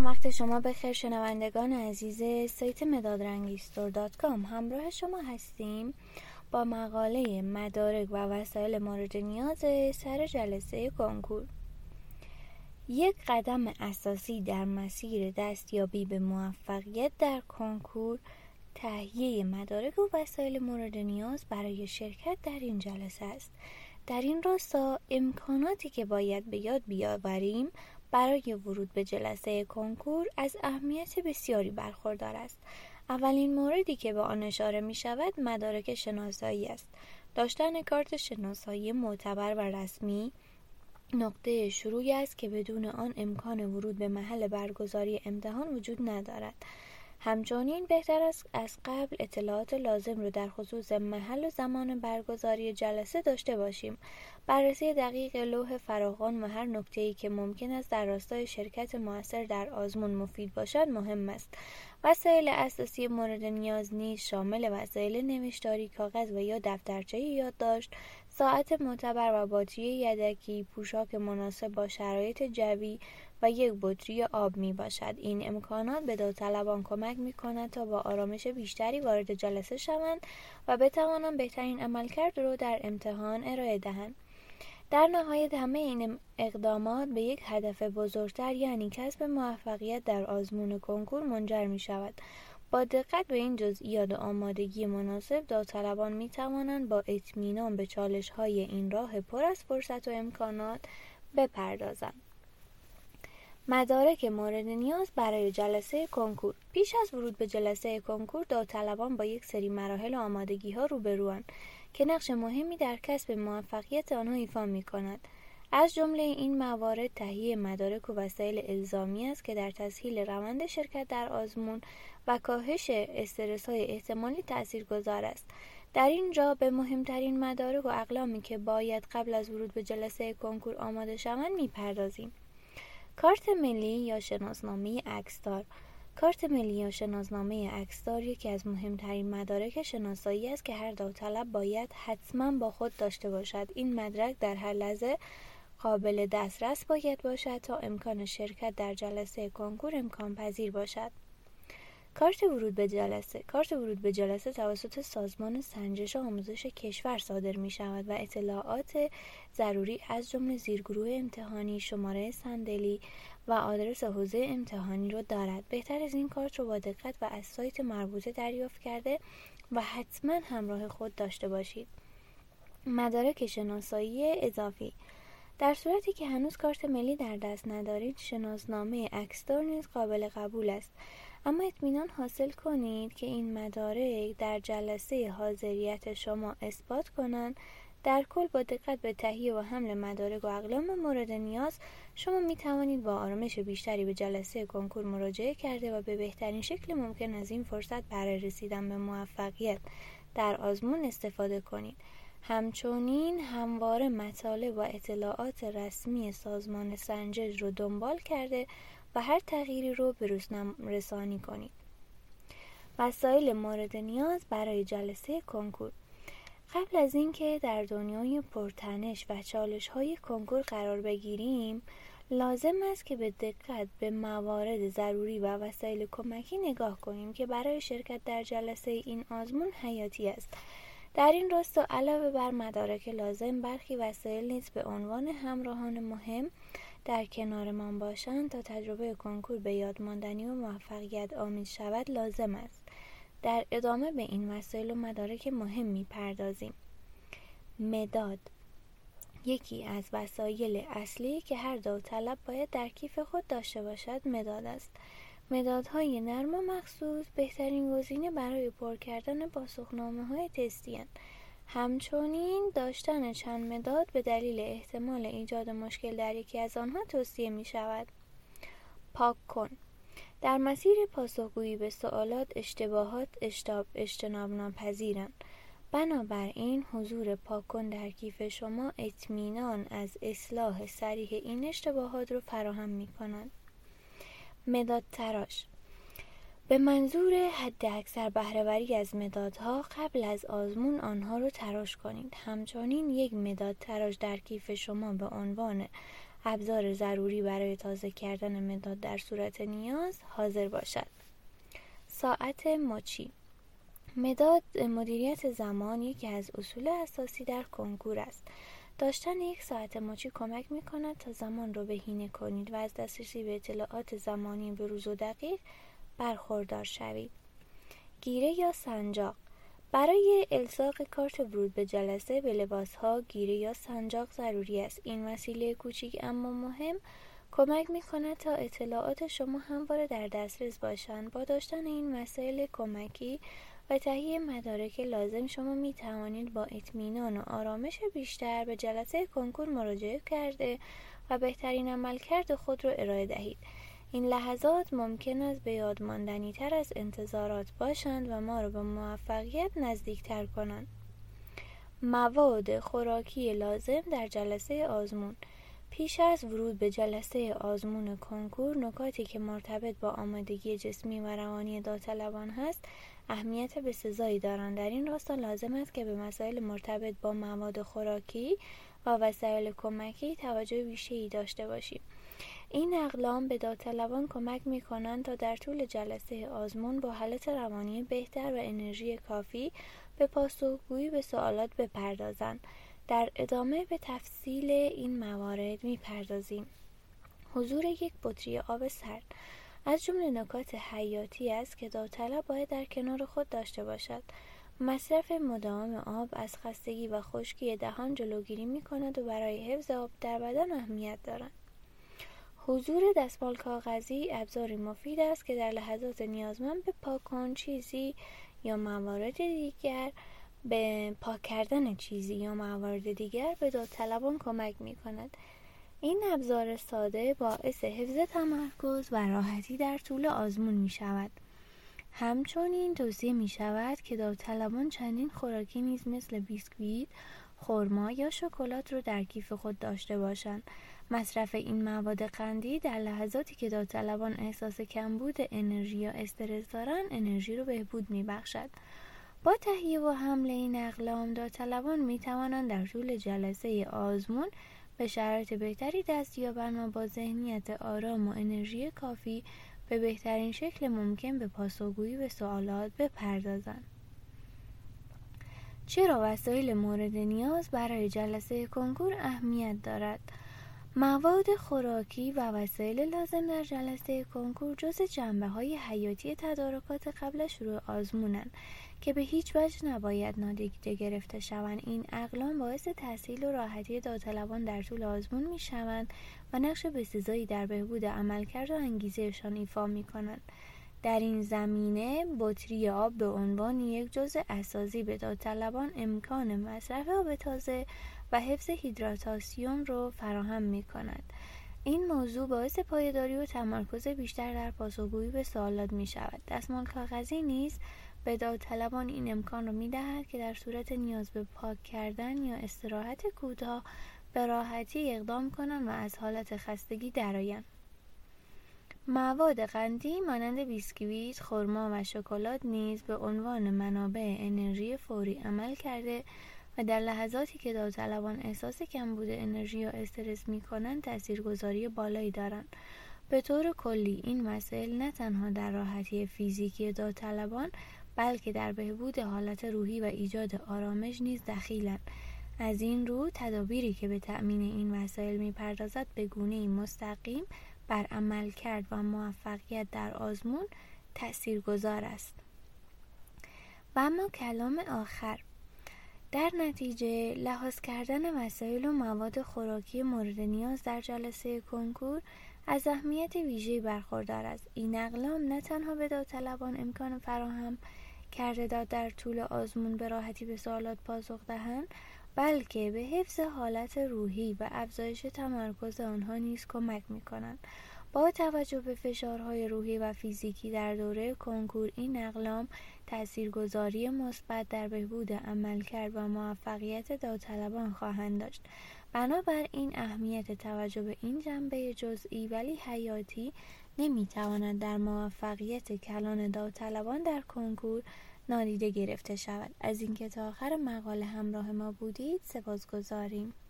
سلام، وقت شما بخیر شنوندگان عزیز سایت مدادرنگیستور.com. همراه شما هستیم با مقاله مدارک و وسایل مورد نیاز سر جلسه کنکور. یک قدم اساسی در مسیر دستیابی به موفقیت در کنکور تهیه مدارک و وسایل مورد نیاز برای شرکت در این جلسه است. در این راستا امکاناتی که باید به یاد بیاوریم برای ورود به جلسه کنکور از اهمیت بسیاری برخوردار است. اولین موردی که به آن اشاره می شود مدارک شناسایی است. داشتن کارت شناسایی معتبر و رسمی نقطه شروعی است که بدون آن امکان ورود به محل برگزاری امتحان وجود ندارد. همچنین بهتر است از قبل اطلاعات لازم را در خصوص محل و زمان برگزاری جلسه داشته باشیم. بررسی دقیق لوح فراخوان و هر نکته‌ای که ممکن است در راستای شرکت مؤثر در آزمون مفید باشد مهم است. وسایل اساسی مورد نیاز نیز شامل وسایل نوشتاری، کاغذ و یا دفترچه یادداشت، ساعت معتبر و باتری یدکی، پوشاک مناسب با شرایط جوی و یک بطری آب می باشد. این امکانات به داوطلبان کمک می کند تا با آرامش بیشتری وارد جلسه شوند و بتوانند بهترین عملکرد را در امتحان ارائه دهند. در نهایت همه این اقدامات به یک هدف بزرگتر یعنی کسب موفقیت در آزمون کنکور منجر می شود. با دقت به این جزئیات و آمادگی مناسب داوطلبان می توانند با اطمینان به چالش‌های این راه پر از فرصت و امکانات بپردازند. مدارک مورد نیاز برای جلسه کنکور. پیش از ورود به جلسه کنکور داوطلبان با یک سری مراحل و آمادگی‌ها روبروند که نقش مهمی در کسب موفقیت آنها ایفا می‌کند. از جمله این موارد تهیه مدارک و وسایل الزامی است که در تسهیل روند شرکت در آزمون و کاهش استرس‌های احتمالی تاثیرگذار است. در اینجا به مهمترین مدارک و اقلامی که باید قبل از ورود به جلسه کنکور آماده شوند می‌پردازیم. کارت ملی یا شناسنامه عکسدار. کارت ملی یا شناسنامه عکسدار یکی از مهمترین مدارک شناسایی است که هر داوطلب باید حتما با خود داشته باشد. این مدرک در هر لحظه قابل دسترس باید باشد تا امکان شرکت در جلسه کنکور امکان پذیر باشد. کارت ورود به جلسه. کارت ورود به جلسه توسط سازمان سنجش و آموزش کشور صادر می شود و اطلاعات ضروری از جمله زیرگروه امتحانی، شماره صندلی و آدرس حوزه امتحانی را دارد. بهتر از این کارت را با دقت و از سایت مربوطه دریافت کرده و حتما همراه خود داشته باشید. مدارک شناسایی اضافی. در صورتی که هنوز کارت ملی در دست ندارید، شناسنامه عکسدار نیز قابل قبول است. اما اطمینان حاصل کنید که این مدارک در جلسه حاضریت شما اثبات کنند. در کل با دقت به تهیه و حمل مدارک و اقلام مورد نیاز شما می توانید با آرامش بیشتری به جلسه کنکور مراجعه کرده و به بهترین شکل ممکن از این فرصت برای رسیدن به موفقیت در آزمون استفاده کنید. همچنین همواره مطالب و اطلاعات رسمی سازمان سنجش رو دنبال کرده و هر تغییری رو به روزنامه رسانی کنید. وسایل مورد نیاز برای جلسه کنکور. قبل از اینکه در دنیای پرتنش و چالش‌های کنکور قرار بگیریم، لازم است که به دقت به موارد ضروری و وسایل کمکی نگاه کنیم که برای شرکت در جلسه این آزمون حیاتی است. در این راستا علاوه بر مدارک لازم، برخی وسایل نیز به عنوان همراهان مهم در کنارمان باشند تا تجربه کنکور به یاد ماندنی و موفقیت آمیز شود لازم است. در ادامه به این وسایل و مدارک مهم می‌پردازیم. مداد یکی از وسایل اصلی که هر داوطلب باید در کیف خود داشته باشد مداد است. مدادهای نرم و مخصوص بهترین گزینه برای پر کردن پاسخنامه‌های تستی اند. همچنین داشتن چند مداد به دلیل احتمال ایجاد مشکل در یکی از آنها توصیه می شود. پاک کن. در مسیر پاسخگویی به سوالات اشتباهات اجتناب ناپذیرند. بنابراین حضور پاک کن در کیف شما اطمینان از اصلاح صریح این اشتباهات را فراهم می کند. مداد تراش. به منظور حد اکثر بهره‌وری از مدادها قبل از آزمون آنها را تراش کنید. همچنین یک مداد تراش در کیف شما به عنوان ابزار ضروری برای تازه کردن مداد در صورت نیاز حاضر باشد. ساعت مچی. مدیریت زمان یکی از اصول اساسی در کنکور است. داشتن یک ساعت مچی کمک می‌کند تا زمان را بهینه کنید و از دسترسی به اطلاعات زمانی به روز و دقیق برخوردار شوید. گیره یا سنجاق. برای الصاق کارت ورود به جلسه به لباس‌ها گیره یا سنجاق ضروری است. این وسیله کوچک اما مهم کمک می‌کند تا اطلاعات شما همواره در دسترس باشند. با داشتن این وسایل کمکی و تهیه مدارک لازم شما می توانید با اطمینان و آرامش بیشتر به جلسه کنکور مراجعه کرده و بهترین عملکرد خود را ارائه دهید. این لحظات ممکن است به یاد ماندنی تر از انتظارات باشند و ما را به موفقیت نزدیکتر کنند. مواد خوراکی لازم در جلسه آزمون. پیش از ورود به جلسه آزمون کنکور، نکاتی که مرتبط با آمادگی جسمی و روانی داوطلبان هست اهمیت بسزایی دارند. در این راستا لازم است که به مسائل مرتبط با مواد خوراکی و وسایل کمکی توجه ویژه‌ای داشته باشیم. این اقلام به داوطلبان کمک می‌کنند تا در طول جلسه آزمون با حالت روانی بهتر و انرژی کافی به پاسخگویی به سوالات بپردازند. در ادامه به تفصیل این موارد می‌پردازیم. حضور یک بطری آب سرد از جمله نکات حیاتی است که داوطلب باید در کنار خود داشته باشد. مصرف مداوم آب از خستگی و خشکی دهان جلوگیری می‌کند و برای حفظ آب در بدن اهمیت دارد. حضور دستمال کاغذی ابزاری مفید است که در لحظات نیازمند به پاک کردن چیزی یا موارد دیگر به داوطلبان کمک می‌کند. این ابزار ساده باعث حفظ تمرکز و راحتی در طول آزمون می شود. همچنین توصیه می شود که داوطلبان چندین خوراکی نیز مثل بیسکویت، خرما یا شکلات را در کیف خود داشته باشند. مصرف این مواد قندی در لحظاتی که داوطلبان احساس کمبود انرژی یا استرس دارند، انرژی را بهبود می بخشد. با تهیه و حمل این اقلام، داوطلبان می توانند در طول جلسه آزمون به شرایط بهتری دست یابند و با ذهنیت آرام و انرژی کافی به بهترین شکل ممکن به پاسخگویی به سوالات بپردازند. چرا وسایل مورد نیاز برای جلسه کنکور اهمیت دارد؟ مواد خوراکی و وسایل لازم در جلسه کنکور جزء جنبه‌های حیاتی تدارکات قبل شروع آزمونند که به هیچ وجه نباید نادیده گرفته شوند. این اقلام باعث تسهیل و راحتی داوطلبان در طول آزمون می‌شوند و نقش بسزایی در بهبود عملکرد و انگیزهشان ایفا می‌کنند. در این زمینه بطری آب به عنوان یک جزء اساسی به داوطلبان امکان مصرف آب تازه و حفظ هیدراتاسیون را فراهم می‌کند. این موضوع باعث پایداری و تمرکز بیشتر در پاسخگویی به سوالات می‌شود. دستمال کاغذی نیز به داوطلبان این امکان را می‌دهد که در صورت نیاز به پاک کردن یا استراحت کوتاه به راحتی اقدام کنند و از حالت خستگی درآیند. مواد قندی مانند بیسکویت، خرما و شکلات نیز به عنوان منابع انرژی فوری عمل کرده و در لحظاتی که داوطلبان احساس کمبود انرژی یا استرس می‌کنند تاثیرگذاری بالایی دارند. به طور کلی این مسائل نه تنها در راحتی فیزیکی داوطلبان بلکه در بهبود حالت روحی و ایجاد آرامش نیز دخیلند. از این رو تدابیری که به تأمین این وسایل می‌پردازد به گونه‌ای مستقیم بر عملکرد و موفقیت در آزمون تأثیرگذار است. و اما کلام آخر. در نتیجه لحاظ کردن وسایل و مواد خوراکی مورد نیاز در جلسه کنکور از اهمیت ویژه‌ای برخوردار است. این اقلام نه تنها به داوطلبان امکان فراهم کرده در طول آزمون به راحتی به سوالات پاسخ دهند، بلکه به حفظ حالت روحی و افزایش تمرکز آنها نیز کمک می‌کنند. با توجه به فشارهای روحی و فیزیکی در دوره کنکور، این اقلام تاثیرگذاری مثبت در بهبود عملکرد و موفقیت داوطلبان خواهند داشت. بنابراین اهمیت توجه به این جنبه جزئی ولی حیاتی نمی‌تواند در موفقیت کلان داوطلبان در کنکور نادیده گرفته شود. از اینکه تا آخر مقاله همراه ما بودید سپاسگزاریم.